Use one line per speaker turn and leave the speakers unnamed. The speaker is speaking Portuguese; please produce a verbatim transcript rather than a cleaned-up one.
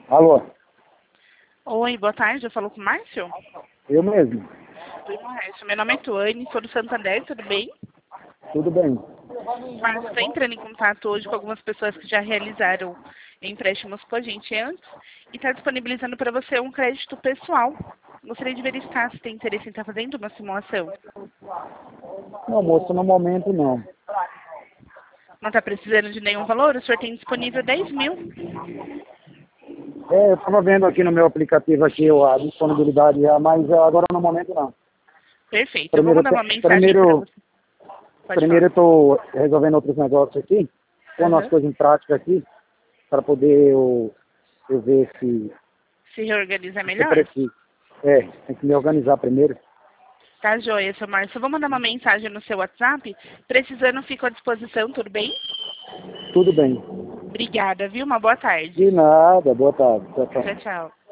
Alô,
Oi, boa tarde, eu falo com o Márcio?
eu mesmo.
Oi, Márcio, meu nome é Tuane, sou do Santander, tudo bem?
Tudo bem?
Márcio, estou entrando em contato hoje com algumas pessoas que já realizaram empréstimos com a gente antes e está disponibilizando para você um crédito pessoal. Gostaria de verificar se tem interesse em estar fazendo uma simulação.
Não, moço, no momento não.
Não está precisando de nenhum valor? O senhor tem disponível dez mil.
É, eu estava vendo aqui no meu aplicativo aqui a disponibilidade já, mas eh, agora no momento não.
Perfeito, eu vou
Primeiro,
mandar uma
te-
mensagem para
primeiro,
você. Pode
primeiro eu
falar.
estou resolvendo outros negócios aqui, pondo as
Aham.
coisas em prática aqui, para poder eu, eu ver se,
Se reorganiza
se eu
melhor?
preciso. É, tem que me organizar primeiro.
Tá joia, seu Márcio. Eu vou mandar uma mensagem no seu WhatsApp. Precisando, fico à disposição, tudo bem?
Tudo bem.
Obrigada, viu? Uma boa tarde.
De nada, boa tarde. Tchau, tchau.
Tchau, tchau.